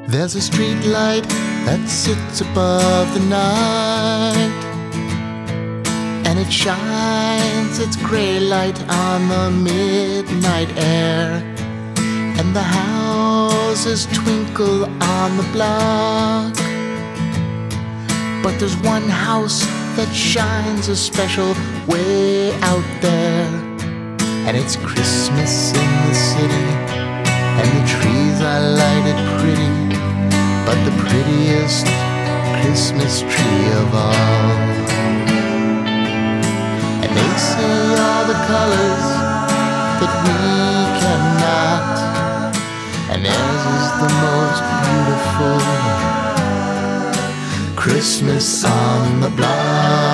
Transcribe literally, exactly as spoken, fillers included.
There's a street light that sits above the night, and it shines its gray light on the midnight air, and the houses twinkle on the block. But there's one house that shines a special way out there, and it's Christmas in the city, and the trees are lighted pretty, but the prettiest Christmas tree of all. And they say all the colors that we cannot, and theirs is the most beautiful Christmas on the block.